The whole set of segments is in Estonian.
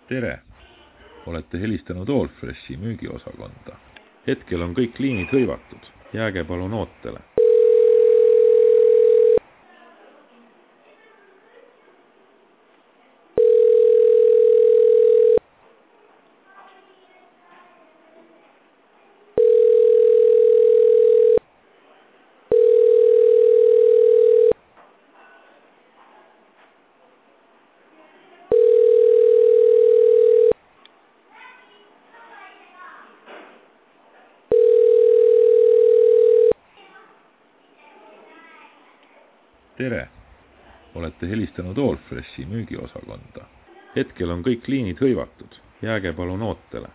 Tere! Olete helistanud Allfreshi müügiosakonda. Hetkel on kõik liinid hõivatud. Jääge palun ootele. Tere! Olete helistanud Allfreshi müügiosakonda. Hetkel on kõik liinid hõivatud. Jääge palun ootele.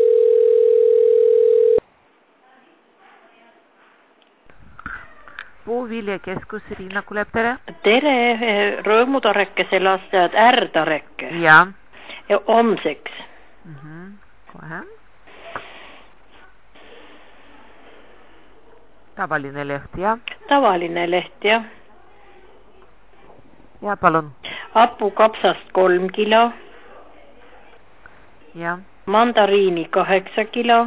Puuviljakeskus Riina Kuleb, tere! Tere, Rõõmutareke selastajad Ärdareke. Ja Homseks. Kohe. Tavaline leht, ja? Tavaline leht, jah. Ja, palun. Hapukapsast 3 kilo. Ja. Mandariini 8 kilo.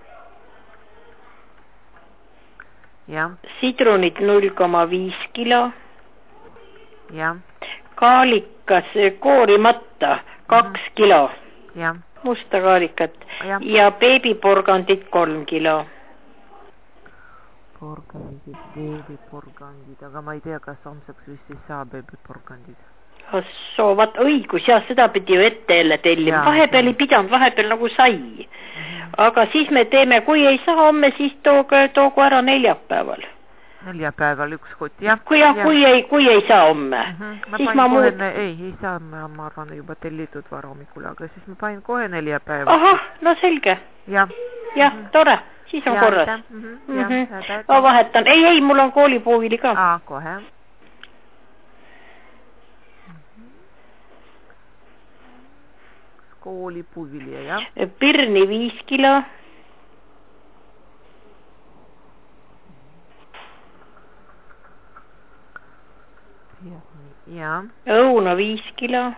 Ja. Sidrunit 0,5 kilo. Ja. Kaalikas koorimata 2 kilo. Ja. Musta kaalikat. Ja beebiporgandit 3 kilo. Beebiporgandid, aga ma ei tea, kas homseks vist ei saa beebiporgandid. Soovad õigus, jah, seda pidi ju ette jälle tellima. Vahepeal ei pidanud, vahepeal nagu sai. Aga siis me teeme, kui ei saa homme, siis toogu ära neljapäeval. Neljapäeval üks kott, jah? Kui ei saa homme. Ei saa, ma arvan juba tellitud varomikul, aga siis ma panin kohe neljapäeval. Ahah, no selge. Jah, tore. Siis on korras. Ma vahetan. Ei, mul on koolipuuvili ka. Kohe. Koolipuuvili, jah. Pirni 5 kilo. Ja. Õuna 5 kilo.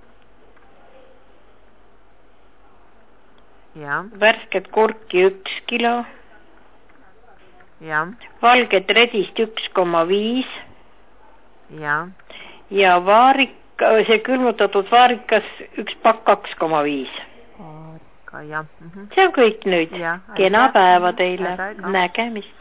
Ja. Värsket kurki 1 kilo. Ja. Valget redist 1,5. Ja. Ja see külmutatud vaarikas 1 pakk 2,5. Vaarika, jah. See on kõik nüüd. Kena päeva teile. Nägemist.